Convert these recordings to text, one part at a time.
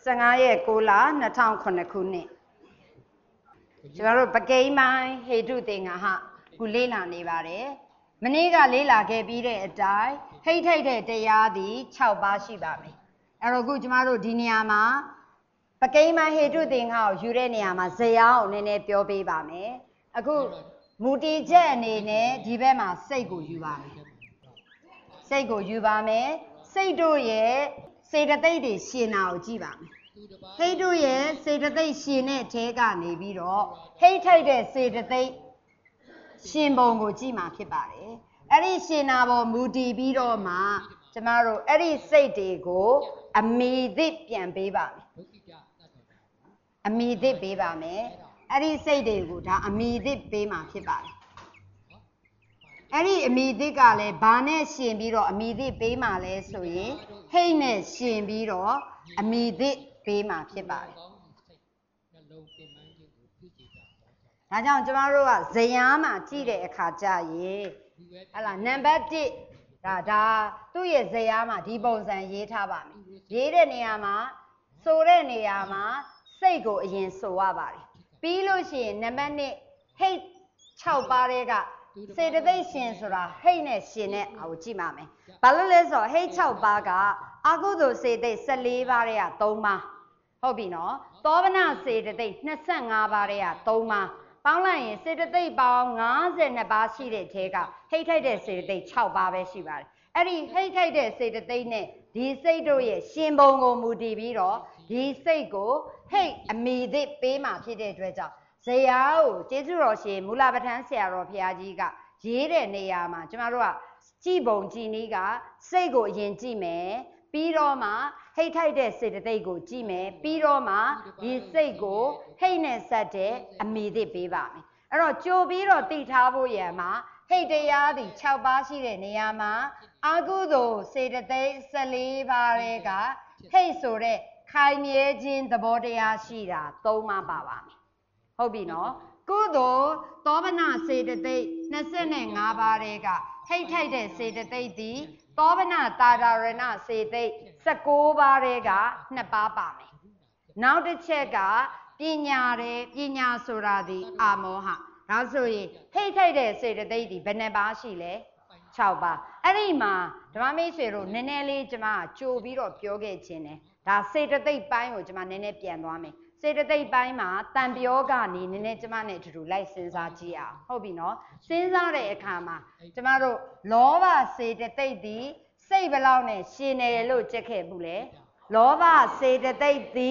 15ရက်6လ2009ခုနှစ်ကျွန်တော်တို့ပကိန်းပိုင်းဟေတုသင်္ဃဟခုလေ့လာနေပါတယ်မနေ့ကလေ့လာခဲ့ပြီးတဲ့အတိုင်းဟိတ်ထိုက်တဲ့တရားသည်6ပါးရှိပါမယ်အဲ့တော့ခုကျွန်တော်တို့ဒီနေရာမှာပကိန်းပိုင်းဟေတုသင်္ဃကိုယူတဲ့နေရာမှာဇယားကိုနည်းနည်းပြောပေးပါမယ်အခုမူတည်ချက်အနေနဲ့ဒီဘက်မှာစိတ်ကိုယူပါမယ်စိတ်ကိုယူပါမယ်စိတ်တို့ရဲ့စေတသိက်တွေရှင်တာကိုကြည့်ပါမယ်ဟိတ်တို့ရဲ့စေတသိက်ရှင်တဲ့အထဲကနေပြီးတော့ဟိတ်ထိုက်တဲ့စေတသိက်ရှင်ပုံကိုကြည့်မှာဖြစ်ပါတယ်အဲ့ဒီရှင်နာပေါ်မူတည်ပြီးတော့မှကျမတို့အဲ့ဒီစိတ်တွေကိုအမိသစ်ပြန်ပေးပါမယ်အမိသစ်ပေးပါမယ်အဲ့ဒီစိတ်တွေကိုဒါအမိသစ်ပေးမှာဖြစ်ပါတယ်အဲ့ဒီအမိသစ်ကလည်းဘာနဲ့ရှင်ပြီးတော့အမိသစ်ပေးမှာလဲဆိုရင်ဟိတ်နဲ့ရှင်ပြီးတော့အမိသစ်ပေးမှာဖြစ်ပါတယ်ဒါကြောင့်ကျမတို့ကဇယားမှာကြည့်တဲ့အခါကျရင်ဟလာနံပါတ်1ဒါသူ့ရဲ့ဇယားမှာဒီပုံစံရေးထားပါမယ်ရေးတဲ့နေရာမှာဆိုတဲ့နေရာမှာစိတ်ကိုအရင်ဆိုရပါတယ်ပြီးလို့ရှိရင်နံပါတ်2ဟိတ်6ပါးတဲ့ကစေတသိက်ရှင်ဆိုတာဟိတ်နဲ့ရှင်တဲ့အာကိုကြည့်ပါမယ်ဘာလို့လဲဆိုတော့ဟိတ်6ပါးကအကုသိုလ်စေတသိက်14ပါးတဲ့က3ပါးဟုတ်ပြီနော်သောဗနစေတသိက်25ပါးတဲ့က3ပါးပေါင်းလိုက်ရင်စေတသိက်ပေါင်း52ပါးရှိတဲ့ထဲကဟိတ်ထိုက်တဲ့စေတသိက်6ပါးပဲရှိပါတယ်အဲ့ဒီဟိတ်ထိုက်တဲ့စေတသိက်နဲ့ဒီစိတ်တို့ရဲ့ရှင်ပုံကိုမူတည်ပြီးတော့ဒီစိတ်ကိုဟိတ်အမိသစ်ပေးမှဖြစ်တဲ့အတွက်ကြောင့်ဇယားကိုကျေးဇူးတော်ရှင်မူလပဋ္ဌာန်းဆရာတော်ဘုရားကြီးကရေးတဲ့နေရာမှာကျမတို့ကကြည်ပုံကြည်နည်းကစိတ်ကိုအရင်ကြည့်မယ်ပြီးတော့မှဟိတ်ထိုက်တဲ့စေတသိက်ကိုကြည့်မယ်ပြီးတော့မှဒီစိတ်ကိုဟိတ်နဲ့ဆက်တဲ့အမိသစ်ပေးပါမယ်အဲ့တော့ကြိုပြီးတော့သိထားဖို့ရမှာဟိတ်တရားသည်6ပါးရှိတဲ့နေရာမှာအကုသိုလ်စေတသိက်14ပါးတွေကဟိတ်ဆိုတဲ့ခိုင်မြဲခြင်းသဘောတရားရှိတာ3ပါးပါပါမယ်ဟုတ်ပြီနော်ကုသိုလ်သောဗနစေတသိက်25ပါးတွေကဟိတ်ထိုက်တဲ့စေတသိက်သည်သောဗနတာဒရဏစေသိက်19ပါးတွေက2ပါးပါမယ်နောက်တစ်ချက်ကပညာဆိုတာဒီအာမောဟဒါဆိုရင်ဟိတ်ထိုက်တဲ့စေတသိက်ဒီဘယ်နှပါးရှိလဲ6ပါးအဲ့ဒီမှာဓမ္မမိတ်ဆွေတို့နည်းနည်းလေးကျွန်မကြိုပြီးတော့ပြောခဲ့ခြင်းတယ်ဒါစေတသိက်ပိုင်းကိုကျွန်မနည်းနည်းပြန်သွားမယ်စေတသိက်ပိုင်းမှာတန်ပြောကနေနည်းနည်းကျွန်မနဲ့အတူတူလိုက်စဉ်းစားကြည့်အောင်ဟုတ်ပြီနော်စဉ်းစားတဲ့အခါမှာကျွန်မတို့လောဘစေတသိက်ဒီစိတ်ဘလောက်နဲ့ရှင်နေတယ်လို့ကြက်ခဲ့ဘူးလေလောဘစေတသိက်ဒီ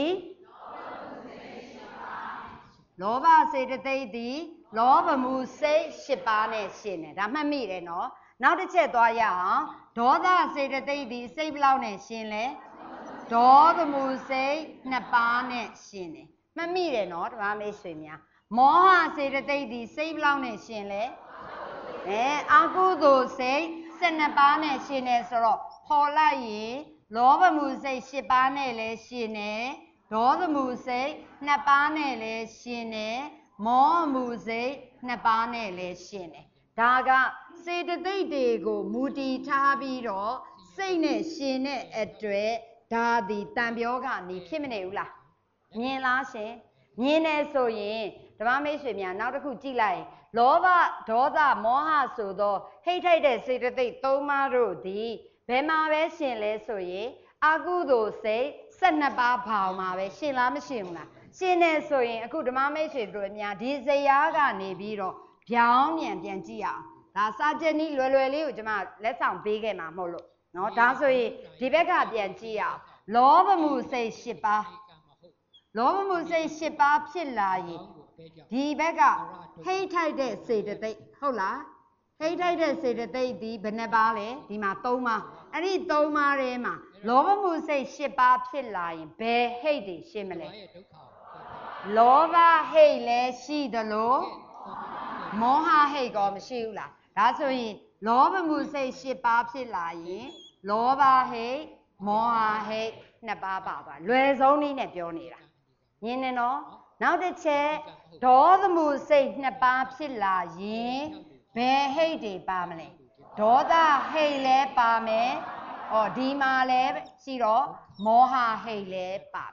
လောဘစေတသိက်ဒီလောဘမှုစိတ်10ပါးနဲ့ရှင်တယ်ဒါမှတ်မိတယ်နော်နောက်တစ်ချက်သွားရအောင်ဒေါသစေတသိက်ဒီစိတ်ဘလောက်နဲ့ရှင်လဲဒေါသမှုစိတ်2ပါးနဲ့ရှင်တယ်မှတ်မိတယ်နော်ဓမ္မမိတ်ဆွေများမောဟစေတသိက်ဒီစိတ်ဘလောက်နဲ့ရှင်လဲအကုသိုလ်စိတ်12ပါးနဲ့ရှင်တယ်ဆိုတော့ပေါ်လိုက်ရင်လောဘမှုစိတ်10ပါးနဲ့လည်းရှင်တယ်ဒေါသမှုစိတ်2ပါးနဲ့လည်းရှင်တယ်မောဟမှုစိတ်2ပါးနဲ့လည်းရှင်တယ်ဒါကစေတသိက်တွေကိုမူတည်ထားပြီးတော့စိတ်နဲ့ရှင်တဲ့အတွက်ဒါဒီတန်ပြောကနေဖြစ်မနေဘူးလားမြင်လားရှင်မြင်နေဆိုရင်ဓမ္မမိတ်ဆွေများနောက်တစ်ခုကြည့်လိုက်လောဘဒေါသမောဟဆိုသောဟိတ်ထိုက်တဲ့စေတသိက်3ပါးတို့သည်ဘယ်မှာပဲရှင်လဲဆိုရင်အကုသိုလ်စိတ်12ပါးဘောင်မှာပဲရှင်လားမရှင်ဘူးလားရှင်နေဆိုရင်အခုဓမ္မမိတ်ဆွေတို့များဒီဇယားကနေပြီးတော့ဗျောင်းမြန်ပြန်ကြည့်အောင်ဒါစာချက်နည်းလွယ်လွယ်လေးကိုကျွန်မလက်ဆောင်ပေးခဲ့မှာမဟုတ်လို့နော်ဒါဆိုရင်ဒီဘက်ကပြန်ကြည့်အောင်လောဘမှုစိတ်10ပါးလောဘမှုစိတ်10ပါးဖြစ်လာရင်ဒီဘက်ကဟိတ်ထိုက်တဲ့စေတသိက်ဟုတ်လားဟိတ်ထိုက်တဲ့စေတသိက်ဒီဘယ်နှပါးလဲဒီမှာ3ပါးအဲ့ဒီ3ပါးထဲမှာလောဘမှုစိတ်10ပါးဖြစ်လာရင်ဘယ်ဟိတ်တွေရှင်းမလဲလောဘဟိတ်လည်းရှိသလိုမောဟဟိတ်ကောမရှိဘူးလားဒါဆိုရင်လောဘမှုစိတ်10ပါးဖြစ်လာရင်လောဘဟိတ်မောဟဟိတ်2ပါးပါသွားလွယ်ဆုံးနည်းနဲ့ပြောနေတာမြင်နေနော်နောက်တစ်ချက်ဒေါသမှုစိတ်2ပါးဖြစ်လာရင်ဘယ်ဟိတ်တွေပါမလဲဒေါသဟိတ်လည်းပါမယ်ဒီမှာလည်းရှိတော့မောဟဟိတ်လည်းပါမယ်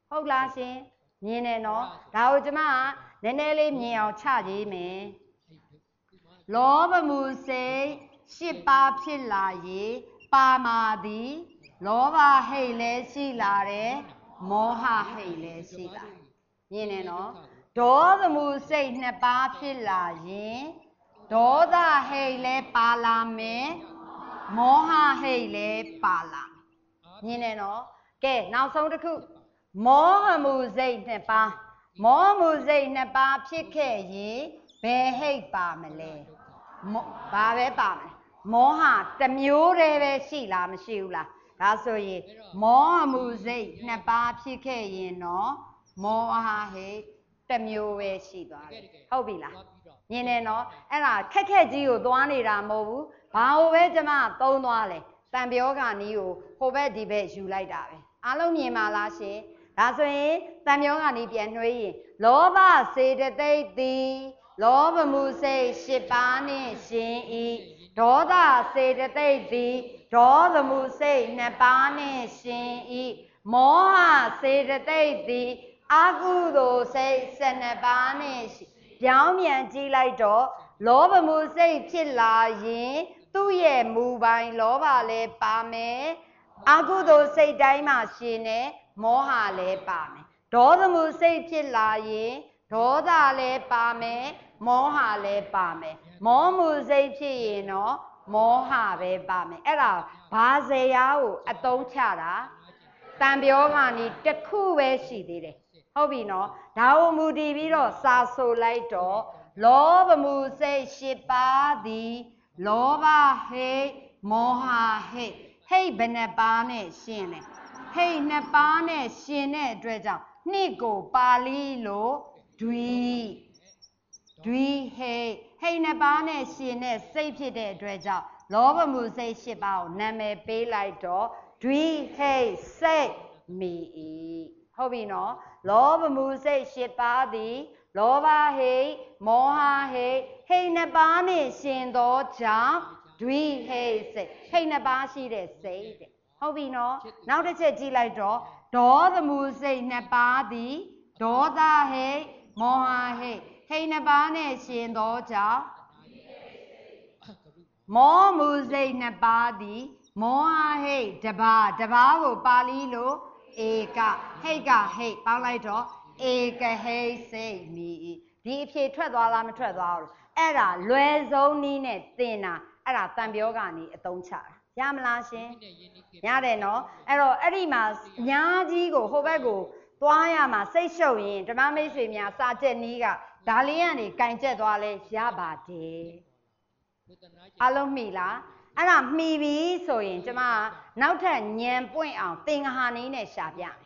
ဟုတ်လားရှင်မြင်တယ်နော်ဒါကိုကျမကနည်းနည်းလေးမြင်အောင်ချရေးမယ်လောဘမှုစိတ်8ပါးဖြစ်လာ၍ပါမာသည်လောဘဟိတ်လည်းရှိလာတယ်မောဟဟိတ်လည်းရှိလာမြင်တယ်နော်ဒေါသမှုစိတ်2ပါးဖြစ်လာရင်ဒေါသဟိတ်လည်းပါလာမယ်မောဟဟိတ်လည်းပါလာမြင်တယ်နော်ကဲနောက်ဆုံးတစ်ခုမောဟမှုစိတ်2ပါးမောဟမှုစိတ်2ပါးဖြစ်ခဲ့ရင်ဘယ်ဟိတ်ပါမလဲဘာပဲပါမလဲမောဟတစ်မျိုးတည်းပဲရှိလားမရှိဘူးလားဒါဆိုရင်မောဟမှုစိတ်2ပါးဖြစ်ခဲ့ရင်တော့မောဟဟိတ်တစ်မျိုးပဲရှိသွားတယ်ဟုတ်ပြီလားမြင်တယ်နော်အဲ့ဒါခက်ခက်ကြီးကိုသွားနေတာမဟုတ်ဘူးဘာလို့ပဲကျမသုံးသွားလဲတန်ပြောခါနီးကိုဟိုဘက်ဒီဘက်ယူလိုက်တာပဲအားလုံးမြင်ပါလားရှင်ဒါဆိုရင်တန်ပြောခါနီးပြန်နှွေးရင်လောဘစေတသိက်သည်လောဘမှုစိတ်8ပါးနှင့်ရှင်ဤဒေါသစေတသိက်သည်ဒေါသမှုစိတ်2ပါးနှင့်ရှင်ဤမောဟစေတသိက်သည်အကုသိုလ်စိတ်12ပါးနှင့်ပြောင်းပြန်ကြည့်လိုက်တော့လောဘမှုစိတ်ဖြစ်လာရင်သူ့ရဲ့မူပိုင်လောဘလည်းပါမယ်အကုသိုလ်စိတ်တိုင်းမှာရှင်နေမောဟလည်းပါမယ်ဒေါသမှုစိတ်ဖြစ်လာရင်ဒေါသလည်းပါမယ်မောဟလည်းပါမယ်မောမှုစိတ်ဖြစ်ရင်တော့မောဟပဲပါမယ်အဲ့ဒါဘာဇေယကိုအသုံးချတာတန်ပြောခါနီးတစ်ခုပဲရှိသေးတယ်ဟုတ်ပြီနော်ဒါကိုမူတည်ပြီးတော့စာဆိုလိုက်တော့လောဘမှုစိတ်8ပါးသည်လောဘဟိတ်မောဟဟိတ်ဟိတ်ဘယ်နှပါးနဲ့ရှင်လဲဟိတ်2ပါးနဲ့ရှင်တဲ့အတွက်ကြောင့်နှစ်ကိုပါဠိလိုဒွီဟိတ်ဟိတ်2ပါးနဲ့ရှင်တဲ့စိတ်ဖြစ်တဲ့အတွက်ကြောင့်လောဘမှုစိတ်8ပါးကိုနာမည်ပေးလိုက်တော့ဒွီဟိတ်စိတ်မီဟုတ်ပြီနော်လောဘမှုစိတ်8ပါးသည်လောဘဟိတ်မောဟဟိတ်ဟိတ်2ပါးနှင့်ရှင်သောကြောင့်ဒွိဟိတ်စိတ်ဟိတ်2ပါးရှိတဲ့စိတ်တဲ့ဟုတ်ပြီနော်နောက်တစ်ချက်ကြည့်လိုက်တော့ဒေါသမှုစိတ်2ပါးသည်ဒေါသဟိတ်မောဟဟိတ်ဟိတ်2ပါးနှင့်ရှင်သောကြောင့်မောမှုစိတ်2ပါးသည်မောဟဟိတ်တပါးကိုပါဠိလိုဧကဟိတ်ကဟိတ်ပေါင်းလိုက်တော့ဧကဟိတ်စိတ်မီဒီအဖြေထွက်သွားလားမထွက်သွားဘူးအဲ့ဒါလွယ်ဆုံးနည်းနဲ့သင်တာအဲ့ဒါတန်ပြောကနေအသုံးချတာရမလားရှင်ရတယ်နော်အဲ့တော့အဲ့ဒီမှာအများကြီးကိုဟိုဘက်ကိုသွားရမှာစိတ်ရှုပ်ရင်ဓမ္မမိတ်ဆွေများစာချက်နီးကဒါလေးကနေကင်ကျက်သွားလဲရပါတယ်အလုံးမိလားအဲ့ဒါမှီပြီဆိုရင်ကျမနောက်ထပ်ညံပွင့်အောင်သင်္ဃာနည်းနဲ့ရှာပြမယ်